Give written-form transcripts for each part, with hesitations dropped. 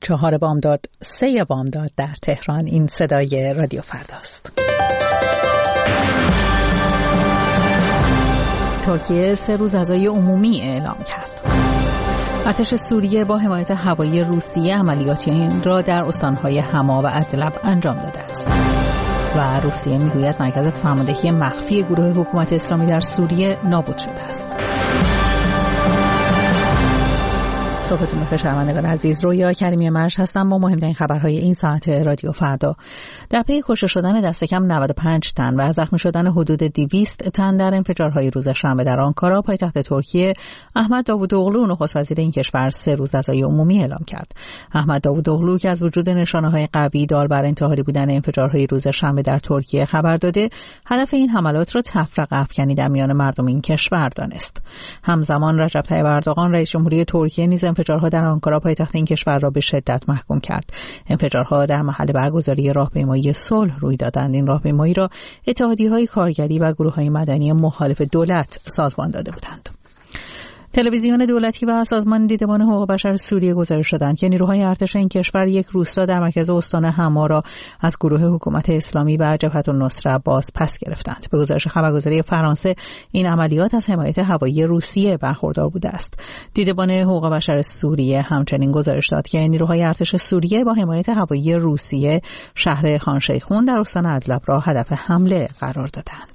4 بامداد 3 بامداد در تهران. این صدای رادیو فرداست. ترکیه 3 روز عزای عمومی اعلام کرد. ارتش سوریه با حمایت هوایی روسیه عملیاتی را در استانهای حما و ادلب انجام داده است. و روسیه میگوید مرکز فرماندهی مخفی گروه حکومت اسلامی در سوریه نابود شده است. صبحتون بخیر شنوندگان عزیز، رویا کریمی مرج هستم با مهمترین خبرهای این ساعت رادیو فردا. در پی کشته شدن دست کم 95 تن و زخمی شدن حدود 200 تن در انفجارهای روز شنبه در آنکارا پایتخت ترکیه، احمد داوودوغلو نخست وزیر این کشور 3 روز عزای عمومی اعلام کرد. احمد داوودوغلو که از وجود نشانه‌های قوی دال بر انتحاری بودن انفجارهای روز شنبه در ترکیه خبر داده، هدف این حملات را تفرقه افکنی در میان مردم این کشور دانست. همزمان رجب طیب اردوغان رئیس جمهوری ترکیه نیز انفجارها در آنکارا پایتخت این کشور را به شدت محکوم کرد. انفجارها در محل برگزاری راهپیمایی صلح روی دادند. این راهپیمایی را اتحادیه‌های کارگری و گروه‌های مدنی مخالف دولت سازمان داده بودند. تلویزیون دولتی و سازمان دیدبان حقوق بشر سوریه گزارش دادند که نیروهای ارتش این کشور یک روستا در مرکز استان حما را از گروه حکومت اسلامی و جبهة النصره باز پس گرفتند. به گزارش خبرگزاری فرانسه این عملیات از حمایت هوایی روسیه برخوردار بوده است. دیدبان حقوق بشر سوریه همچنین گزارش داد که نیروهای ارتش سوریه با حمایت هوایی روسیه شهر خان شیخون در استان ادلب را هدف حمله قرار دادند.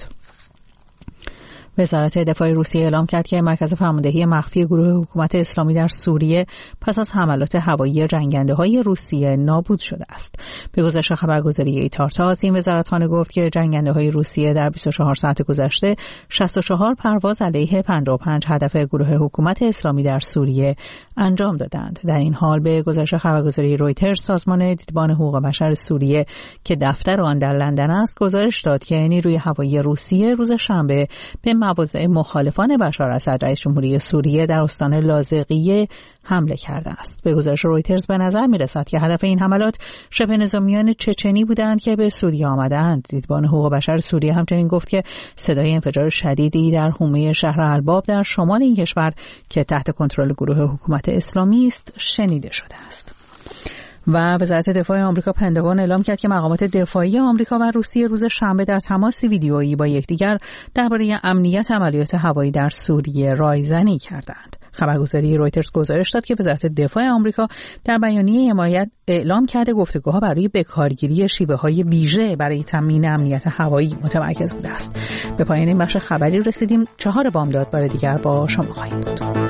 وزارت دفاع روسیه اعلام کرد که مرکز فرماندهی مخفی گروه حکومت اسلامی در سوریه پس از حملات هوایی جنگنده‌های روسیه نابود شده است. به گزارش خبرگزاری ایتارتاس، این وزارتخانه گفت که جنگنده‌های روسیه در 24 ساعت گذشته 64 پرواز علیه 55 هدف گروه حکومت اسلامی در سوریه انجام دادند. در این حال به گزارش خبرگزاری رویترز، سازمان دیدبان حقوق بشر سوریه که دفتر آن در لندن است، گزارش داد که نیروی هوایی روسیه روز شنبه به مواضع مخالفان بشار اسد رئیس جمهوری سوریه در استان لاذقیه حمله کرده است. به گزارش رویترز به نظر می‌رسد که هدف این حملات شبه نظامیان چچنی بودند که به سوریه آمدند. دیدبان حقوق بشر سوریه همچنین گفت که صدای انفجار شدیدی در حومه شهر الباب در شمال این کشور که تحت کنترل گروه حکومت اسلامی است شنیده شده است. و وزارت دفاع آمریکا پنتاگون اعلام کرد که مقامات دفاعی آمریکا و روسیه روز شنبه در تماس ویدیویی با یکدیگر درباره امنیت عملیات هوایی در سوریه رایزنی کردند. خبرگزاری رویترز گزارش داد که وزارت دفاع آمریکا در بیانیه حمایت اعلام کرده گفتگوها برای بکارگیری شیوه‌های ویژه برای تامین امنیت هوایی متمرکز بوده است. به پایان این بخش خبری رسیدیم. 4 بامداد بار دیگر با شما خواهیم بود.